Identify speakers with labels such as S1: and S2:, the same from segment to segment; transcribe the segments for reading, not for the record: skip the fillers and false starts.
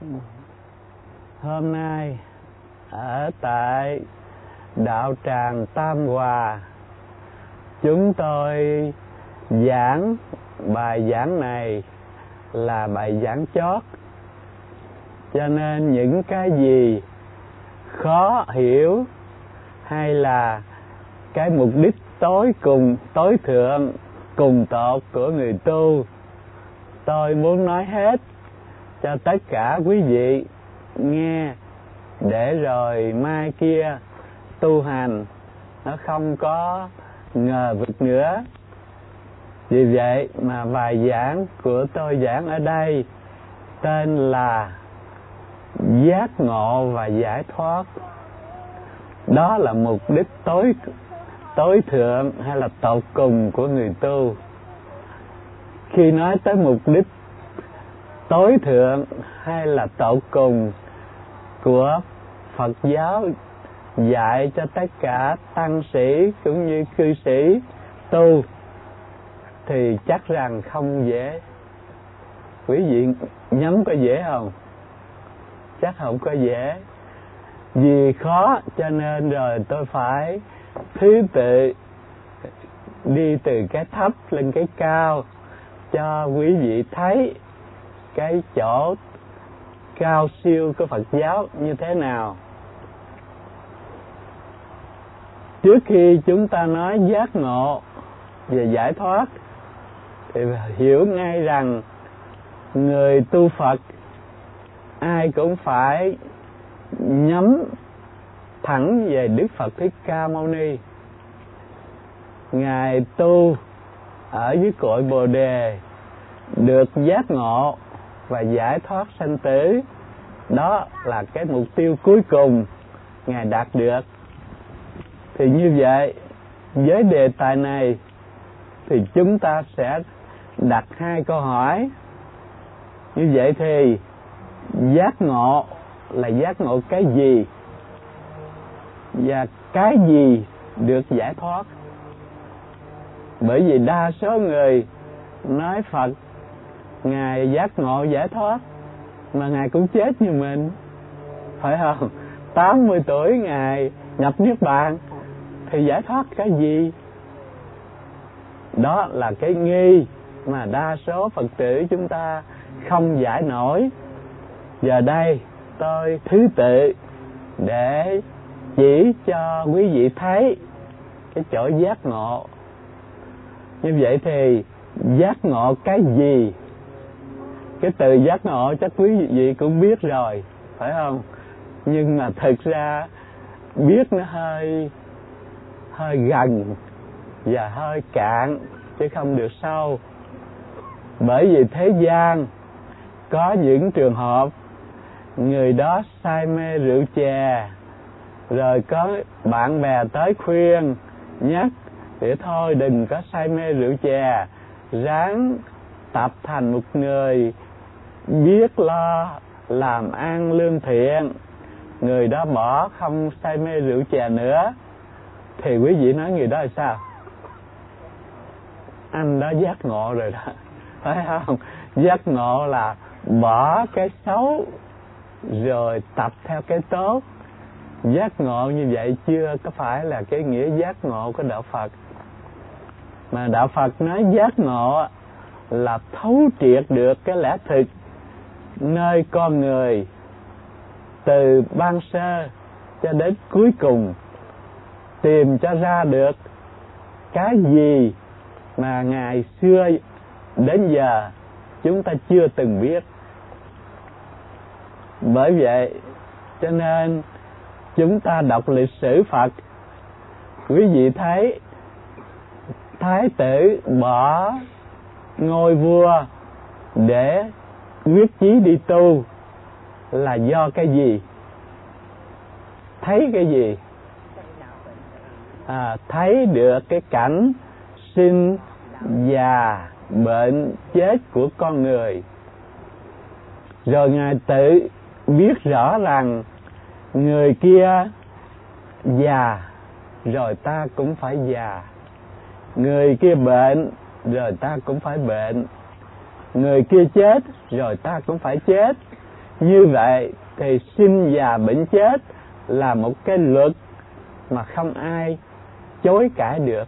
S1: Hôm nay ở tại đạo tràng Tam Hòa, chúng tôi giảng bài giảng này là bài giảng chót, cho nên những cái gì khó hiểu hay là cái mục đích tối thượng cùng tột của người tu, tôi muốn nói hết cho tất cả quý vị nghe, để rồi mai kia tu hành nó không có ngờ vực nữa. Vì vậy mà bài giảng của tôi giảng ở đây tên là giác ngộ và giải thoát. Đó là mục đích tối thượng hay là tột cùng của người tu. Khi nói tới mục đích tối thượng hay là tột cùng của Phật giáo dạy cho tất cả tăng sĩ cũng như cư sĩ tu thì chắc rằng không dễ. Quý vị nhắm có dễ không? Chắc không có dễ. Vì khó cho nên rồi tôi phải thứ tự đi từ cái thấp lên cái cao cho quý vị thấy cái chỗ cao siêu của Phật giáo như thế nào. Trước khi chúng ta nói giác ngộ và giải thoát thì hiểu ngay rằng người tu Phật ai cũng phải nhắm thẳng về Đức Phật Thích Ca Mâu Ni. Ngài tu ở dưới cội Bồ Đề, được giác ngộ và giải thoát sanh tử. Đó là cái mục tiêu cuối cùng Ngài đạt được. Thì như vậy, với đề tài này thì chúng ta sẽ đặt hai câu hỏi. Như vậy thì giác ngộ là giác ngộ cái gì? Và cái gì được giải thoát? Bởi vì đa số người nói Phật Ngài giác ngộ giải thoát, mà Ngài cũng chết như mình, phải không? 80 tuổi Ngài nhập Niết Bàn thì giải thoát cái gì? Đó là cái nghi mà đa số Phật tử chúng ta không giải nổi. Giờ đây tôi thứ tự để chỉ cho quý vị thấy cái chỗ giác ngộ. Như vậy thì giác ngộ cái gì? Cái từ giác ngộ chắc quý vị cũng biết rồi, phải không? Nhưng mà thực ra biết nó hơi gần và hơi cạn chứ không được sâu. Bởi vì thế gian có những trường hợp người đó say mê rượu chè, rồi có bạn bè tới khuyên nhắc để thôi đừng có say mê rượu chè, ráng tập thành một người biết lo làm ăn lương thiện. Người đó bỏ không say mê rượu chè nữa. Thì quý vị nói người đó là sao? Anh đó giác ngộ rồi đó, phải không? Giác ngộ là bỏ cái xấu rồi tập theo cái tốt. Giác ngộ như vậy chưa có phải là cái nghĩa giác ngộ của đạo Phật. Mà đạo Phật nói giác ngộ là thấu triệt được cái lẽ thực nơi con người, từ ban sơ cho đến cuối cùng, tìm cho ra được cái gì mà ngày xưa đến giờ chúng ta chưa từng biết. Bởi vậy cho nên chúng ta đọc lịch sử Phật, quý vị thấy Thái tử bỏ ngôi vua để quyết chí đi tu là do cái gì? Thấy cái gì? Thấy được cái cảnh sinh già bệnh chết của con người. Rồi Ngài tự biết rõ rằng người kia già rồi ta cũng phải già, người kia bệnh rồi ta cũng phải bệnh, người kia chết rồi ta cũng phải chết. Như vậy thì sinh già bệnh chết là một cái luật mà không ai chối cãi được.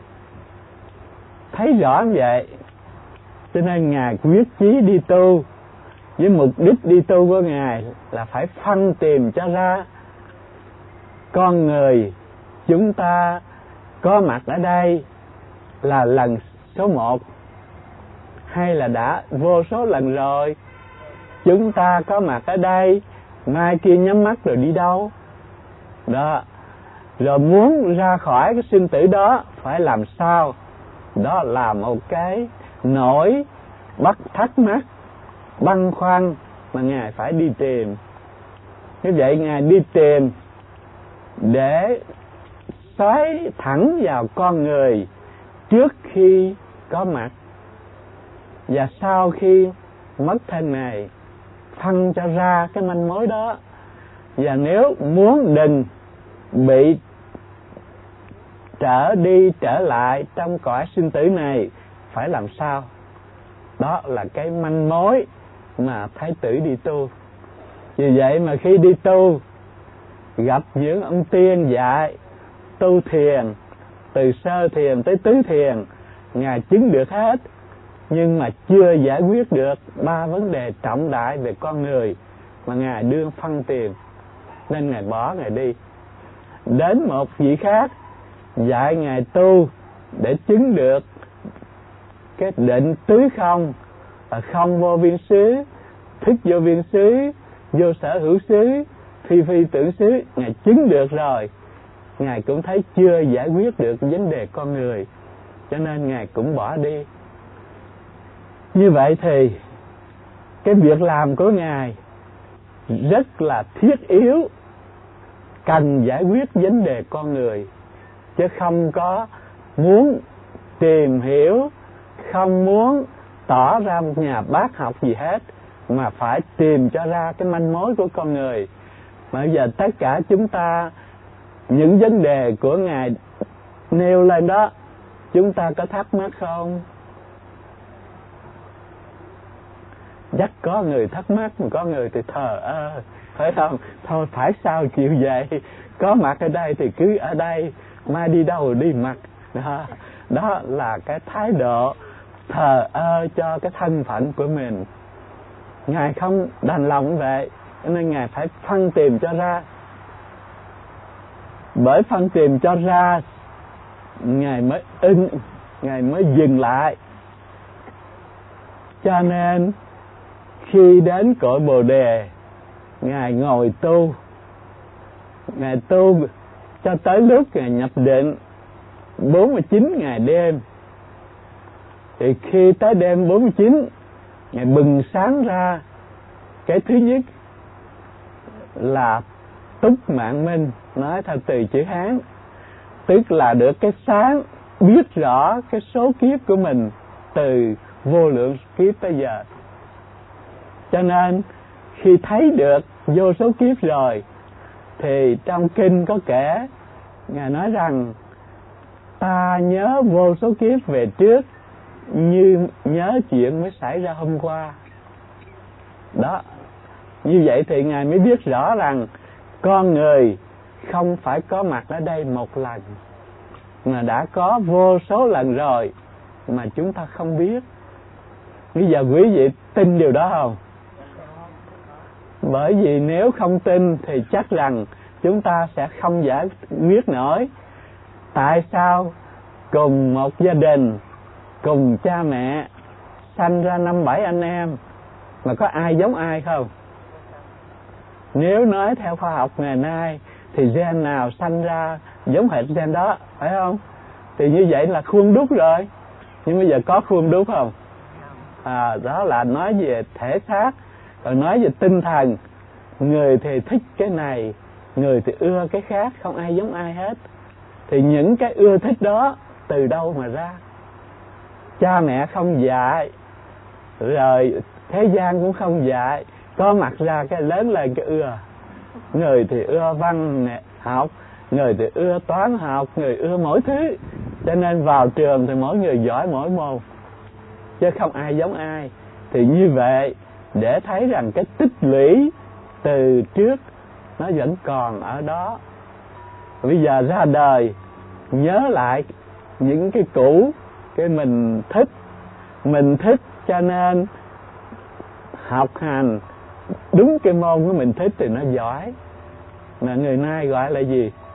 S1: Thấy rõ như vậy, cho nên Ngài quyết chí đi tu, với mục đích đi tu của Ngài là phải phân tìm cho ra con người chúng ta có mặt ở đây là lần số 1 hay là đã vô số lần rồi. Chúng ta có mặt ở đây, mai kia nhắm mắt rồi đi đâu đó, rồi muốn ra khỏi cái sinh tử đó phải làm sao. Đó là một cái nỗi thắc mắc, băn khoăn mà Ngài phải đi tìm. Như vậy Ngài đi tìm để xoáy thẳng vào con người trước khi có mặt và sau khi mất thân này, phân cho ra cái manh mối đó. Và nếu muốn đừng bị trở đi trở lại trong cõi sinh tử này phải làm sao. Đó là cái manh mối mà Thái tử đi tu. Vì vậy mà khi đi tu, gặp những ông tiên dạy tu thiền, từ sơ thiền tới tứ thiền, Ngài chứng được hết, nhưng mà chưa giải quyết được 3 vấn đề trọng đại về con người mà Ngài đương phân tìm, nên Ngài bỏ, Ngài đi. Đến một vị khác dạy Ngài tu để chứng được cái định tứ không, là không vô biên xứ, thức vô biên xứ, vô sở hữu xứ, phi phi tưởng xứ. Ngài chứng được rồi, Ngài cũng thấy chưa giải quyết được vấn đề con người, cho nên Ngài cũng bỏ đi. Như vậy thì cái việc làm của Ngài rất là thiết yếu, cần giải quyết vấn đề con người, chứ không có muốn tìm hiểu, không muốn tỏ ra một nhà bác học gì hết, mà phải tìm cho ra cái manh mối của con người. Bây giờ tất cả chúng ta, những vấn đề của Ngài nêu lên đó, chúng ta có thắc mắc không? Chắc có người thắc mắc, mà có người thì thờ ơ, phải không? Thôi phải sao chịu vậy, có mặt ở đây thì cứ ở đây, mai đi đâu đi mặc. Đó là cái thái độ thờ ơ cho cái thân phận của mình. Ngài không đành lòng vậy, nên Ngài phải phân tìm cho ra. Bởi phân tìm cho ra, Ngài mới Ngài mới dừng lại. Cho nên khi đến cội Bồ Đề, Ngài ngồi tu. Ngài tu cho tới lúc Ngài nhập định 49 ngày đêm. Thì khi tới đêm 49, Ngài bừng sáng ra. Cái thứ nhất là túc mạng minh, nói theo từ chữ Hán, tức là được cái sáng, biết rõ cái số kiếp của mình từ vô lượng kiếp tới giờ. Cho nên khi thấy được vô số kiếp rồi, thì trong kinh có kể, Ngài nói rằng ta nhớ vô số kiếp về trước như nhớ chuyện mới xảy ra hôm qua. Đó, như vậy thì Ngài mới biết rõ rằng con người không phải có mặt ở đây một lần, mà đã có vô số lần rồi mà chúng ta không biết. Bây giờ quý vị tin điều đó không? Bởi vì nếu không tin thì chắc rằng chúng ta sẽ không giải quyết nổi. Tại sao cùng một gia đình, cùng cha mẹ, sanh ra 5-7 anh em, mà có ai giống ai không? Nếu nói theo khoa học ngày nay thì gen nào sanh ra giống hệt gen đó, phải không? Thì như vậy là khuôn đúc rồi. Nhưng bây giờ có khuôn đúc không? Đó là nói về thể xác. Còn nói về tinh thần, người thì thích cái này, người thì ưa cái khác, không ai giống ai hết. Thì những cái ưa thích đó từ đâu mà ra? Cha mẹ không dạy, rồi thế gian cũng không dạy, có mặt ra cái lớn lên cái ưa. Người thì ưa văn học, người thì ưa toán học, người ưa mỗi thứ. Cho nên vào trường thì mỗi người giỏi mỗi môn, chứ không ai giống ai. Thì như vậy để thấy rằng cái tích lũy từ trước nó vẫn còn ở đó. Bây giờ ra đời nhớ lại những cái cũ, cái mình thích cho nên học hành đúng cái môn của mình thích thì nó giỏi. Mà người nay gọi là gì?